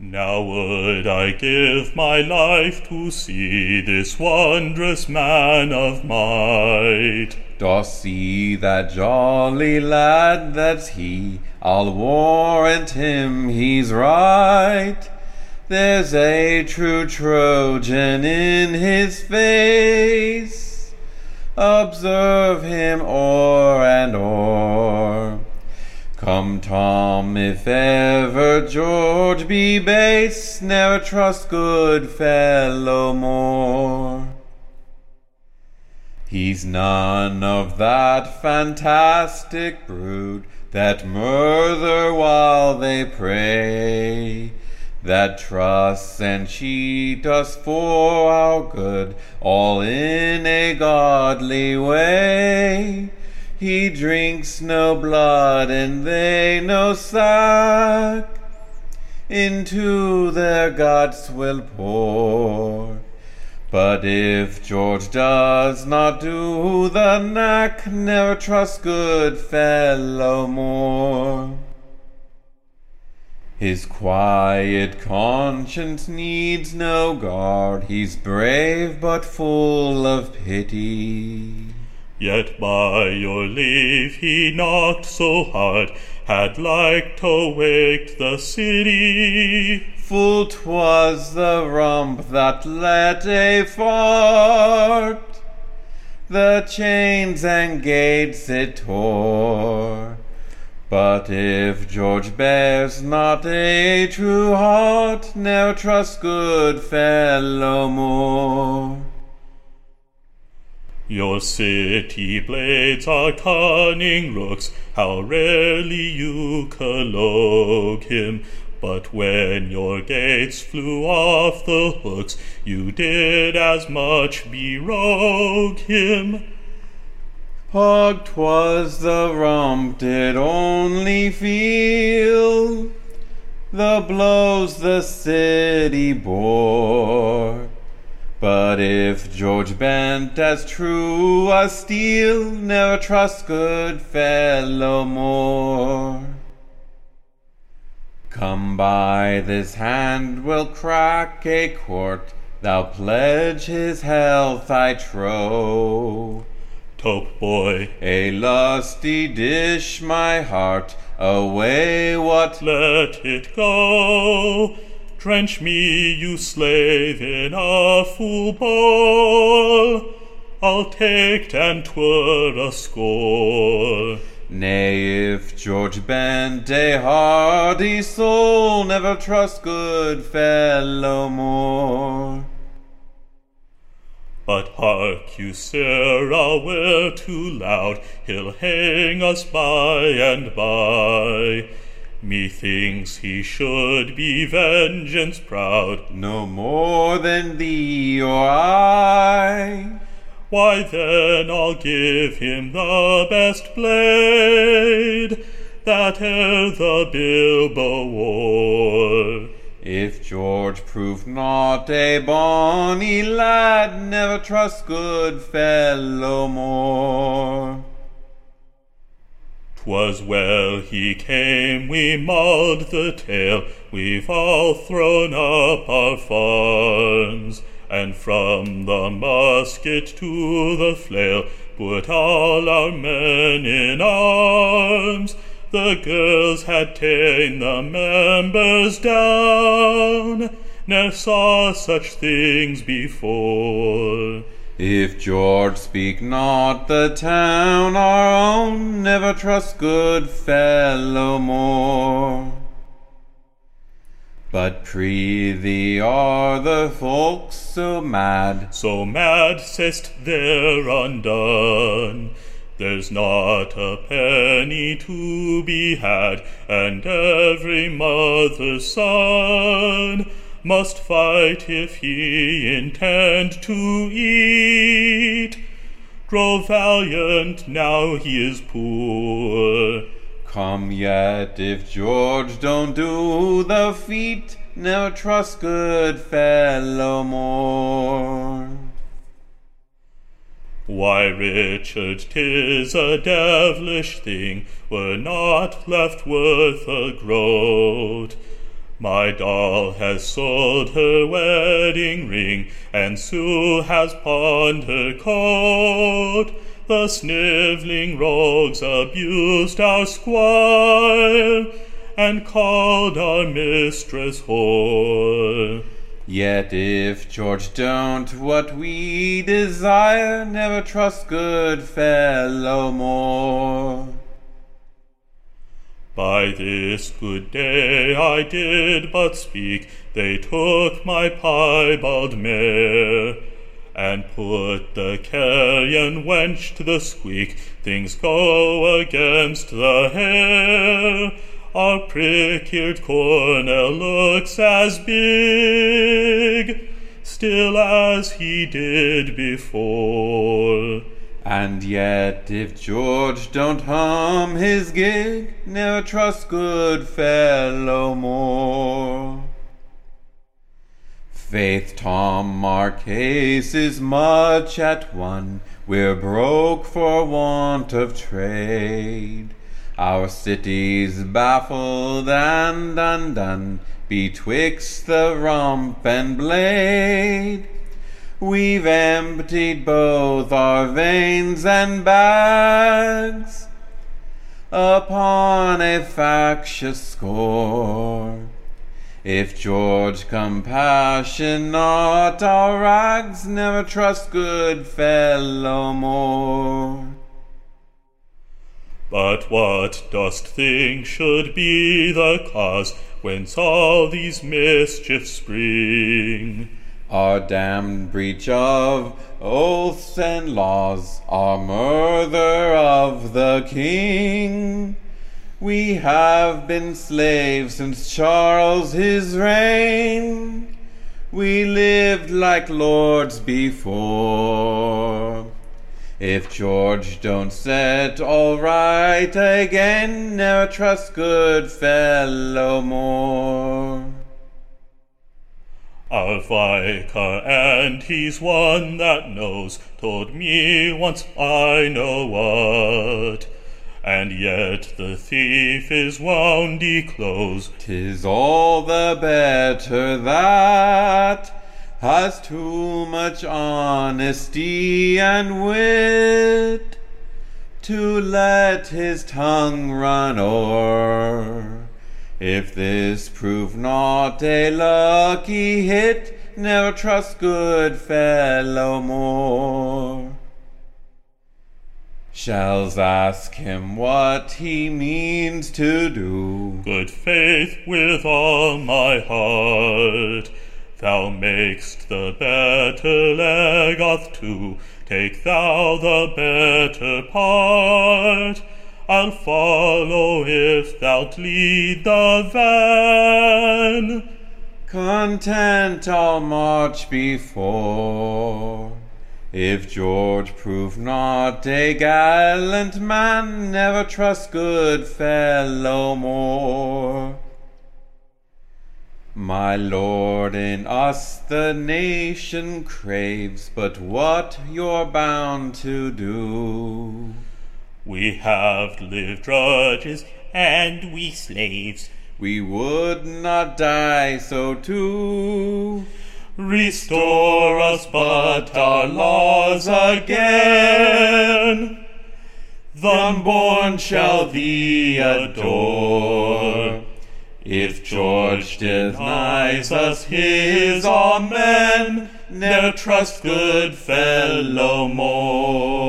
Now would I give my life to see this wondrous man of might. Dost see that jolly lad, that's he, I'll warrant him he's right. There's a true Trojan in his face, observe him o'er and o'er. Come, Tom, if ever George be base, ne'er trust good fellow more. He's none of that fantastic brood that murder while they pray, that trusts and cheat us for our good, all in a godly way. He drinks no blood and they no sack, into their guts will pour. But if George does not do the knack, never trust good fellow more. His quiet conscience needs no guard, he's brave but full of pity. Yet by your leave he knocked so hard, had like to wake the city. Full 'twas the rump that let a fart, the chains and gates it tore. But if George bears not a true heart, ne'er trust good fellow more. Your city blades are cunning rooks, how rarely you collogue him. But when your gates flew off the hooks, you did as much berogue him. Pog 'twas the rump did only feel the blows the city bore. But if George bent as true as steel, never trust good fellow more. Come by this hand, we'll crack a quart, thou pledge his health, I trow. Tope boy, a lusty dish, my heart, away what let it go. Drench me, you slave, in a full bowl, I'll take't and 'twere a score. Nay, if George bent a hardy soul, never trust good fellow more. But hark you, sirrah, we're too loud, he'll hang us by and by. Methinks he should be vengeance proud, no more than thee or I. Why then I'll give him the best blade that e'er the bilbo wore. If George prove not a bonny lad, never trust good fellow more. 'Twas well he came, we mulled the tale, we've all thrown up our funds, and from the musket to the flail put all our men in arms. The girls had ta'en the members down, ne'er saw such things before. If George speak not the town our own, never trust good fellow more. But prithee, are the folks so mad? So mad, say'st they're undone. There's not a penny to be had, and every mother's son must fight if he intend to eat. Grow valiant, now he is poor. Come yet, if George don't do the feat, never trust good fellow more. Why, Richard, 'tis a devilish thing, were not left worth a groat. My doll has sold her wedding ring, and Sue has pawned her coat. The sniveling rogues abused our squire, and called our mistress whore. Yet if George don't what we desire, never trust good fellow more. By this good day I did but speak, they took my piebald mare, and put the carrion wench to the squeak. Things go against the hare. Our prick-eared Cornell looks as big still as he did before. And yet if George don't hum his gig, never trust good fellow more. Faith, Tom, our case is much at one, we're broke for want of trade. Our city's baffled and undone, betwixt the rump and blade. We've emptied both our veins and bags upon a factious score. If George compassion not our rags, never trust good fellow more. But what dost think should be the cause whence all these mischiefs spring? Our damned breach of oaths and laws, our murder of the king. We have been slaves since Charles his reign. We lived like lords before. If George don't set all right again, never trust good fellow more. Our vicar, and he's one that knows, told me once I know what, and yet the thief is woundy close. 'Tis all the better that has too much honesty and wit to let his tongue run o'er. If this prove not a lucky hit, never trust good fellow more. Shall's ask him what he means to do. Good faith with all my heart, thou mak'st the better leg of two, take thou the better part. I'll follow if thou'lt lead the van. Content I'll march before. If George prove not a gallant man, never trust good fellow more. My lord, in us the nation craves, but what you're bound to do. We have lived drudges, and we slaves. We would not die so too. Restore us but our laws again. The unborn shall thee adore. If George denies us his amen, ne'er trust good fellow more.